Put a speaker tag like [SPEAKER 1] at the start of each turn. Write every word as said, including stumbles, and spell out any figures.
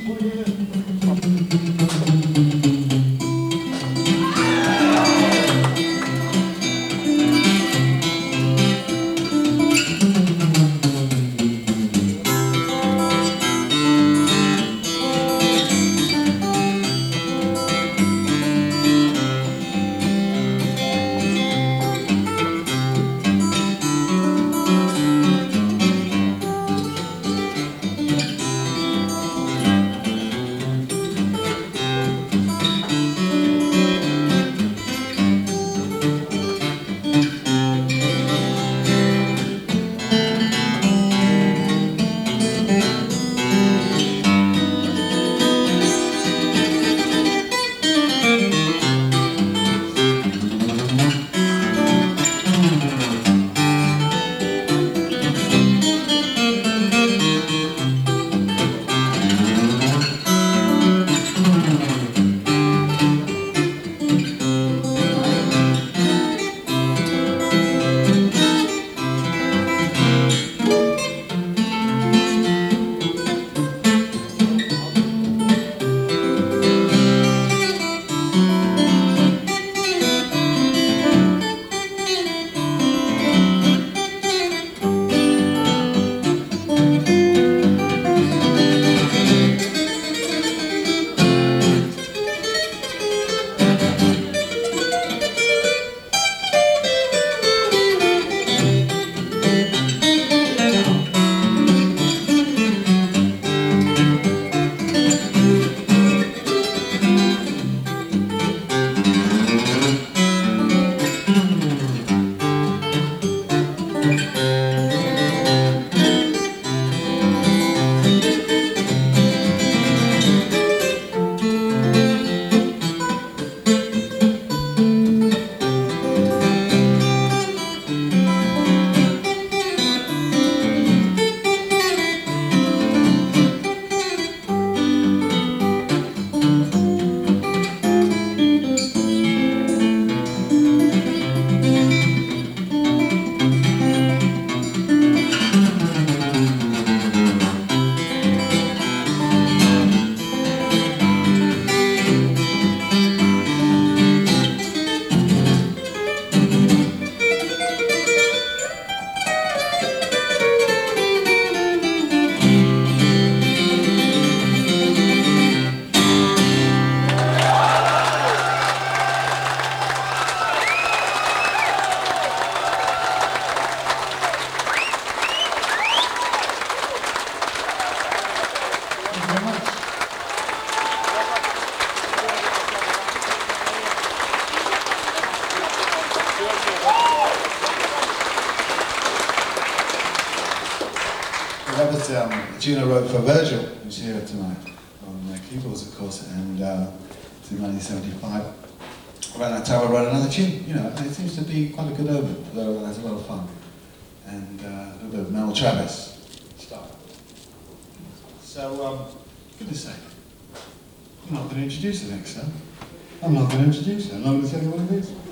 [SPEAKER 1] That was um, a tune I wrote for Virgil, who's here tonight, on uh, keyboards, of course, and uh, it's in nineteen seventy-five. Around that time I wrote another tune, you know, and it seems to be quite a good open, though that's a lot of fun. And uh, a little bit of Mel Travis stuff. So, um, goodness sake, I'm not going to introduce the next song. I'm not going to introduce it, I'm not going to tell you what it is.